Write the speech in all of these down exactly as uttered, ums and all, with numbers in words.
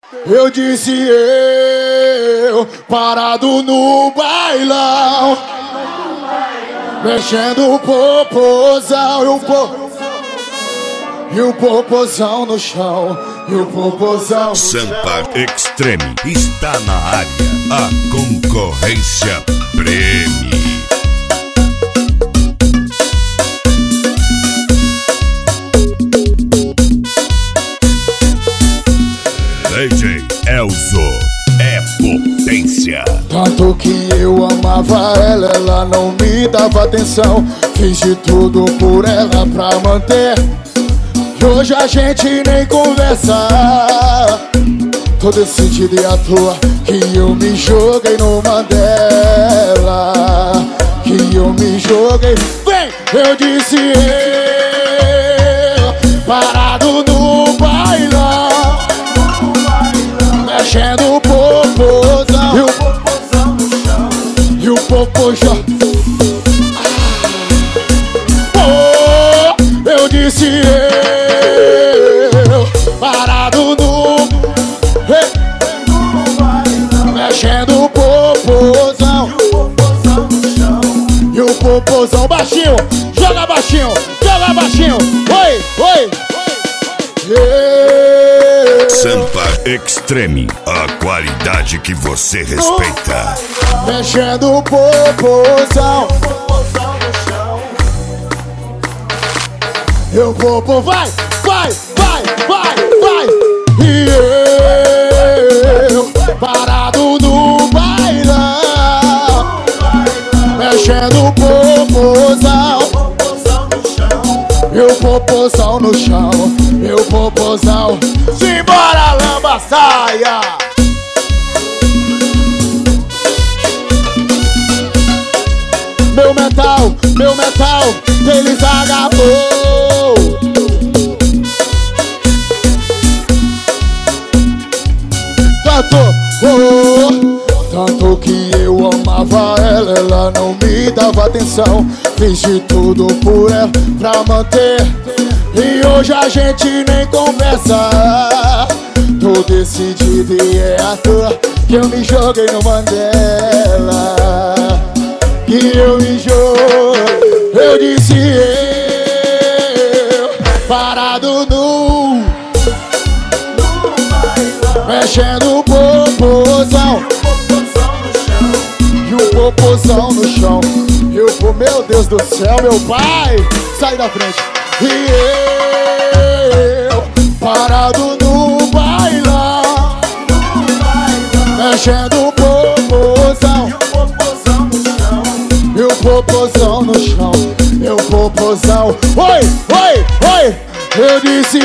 Eu disse eu, parado no bailão, mexendo o popozão e o po... E o popozão no chão, e o popozão no Sampa Extreme está na área, a concorrência preme. D J Elzo é potência. Tanto que eu amava ela, ela não me dava atenção. Fiz de tudo por ela pra manter. E hoje a gente nem conversa. Tô decidido e à toa que eu me joguei no Mandela. Que eu me joguei. Vem! Eu disse eu, parado no bailão, mexendo o popozão, e o popozão no chão, e o popozão. Ah. Oh, eu disse eu, parado no, hey, mexendo o popozão, e o popozão baixinho, joga baixinho, joga baixinho, oi, oi, oi. Sampa Extreme, a qualidade que você respeita. Mexendo o popozão, eu popo, vai, vai, vai, vai, vai. E eu, parado no bailão, mexendo o popozão, meu popozão no chão, meu popozão. Simbora, lamba, saia! Meu metal, meu metal, eles agarrou. Tanto, oh, tanto que eu amava ela, ela não me dava atenção. Fiz de tudo por ela pra manter. E hoje a gente nem conversa. Tô decidido e é à toa que eu me joguei no Mandela. Que eu me joguei. Eu disse eu, parado no, mexendo o popozão, e o popozão no chão, e o po... Meu Deus do céu, meu pai, sai da frente. E eu, parado no bailão, mexendo o popozão, e o popozão no chão, e o popozão. Oi, oi, oi, eu disse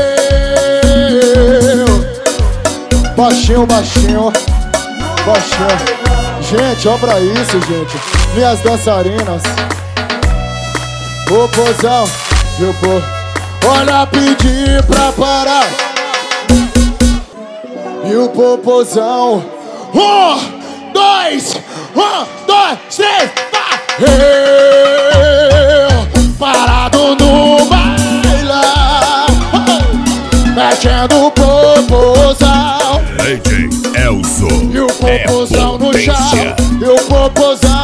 eu, baixinho, baixinho, baixinho. Gente, olha pra isso, gente. Minhas dançarinas, popozão, meu povo. Olha, pedi pra parar. E o popozão. Um, dois, um, dois, três, vai. Eu, parado no bailão, mexendo o popozão. D J Elzo e o popozão é no chão, potência. e o popozão.